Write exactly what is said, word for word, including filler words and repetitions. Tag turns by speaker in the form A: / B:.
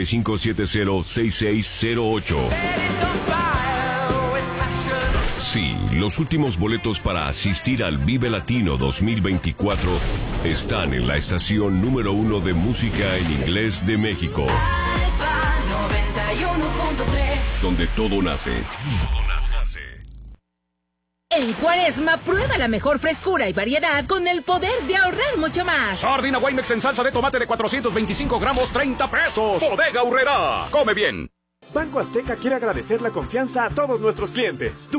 A: cinco siete cero, seis seis cero ocho. Sí, los últimos boletos para asistir al Vive Latino dos mil veinticuatro están en la estación número uno de música en inglés de México.
B: Alfa noventa y uno punto tres.
A: Donde todo nace. Todo nace.
C: En Cuaresma, prueba la mejor frescura y variedad con el poder de ahorrar mucho más.
D: Sardina Weimex en salsa de tomate de cuatrocientos veinticinco gramos, treinta pesos. Bodega Aurrerá. Come bien.
E: Banco Azteca quiere agradecer la confianza a todos nuestros clientes. Tu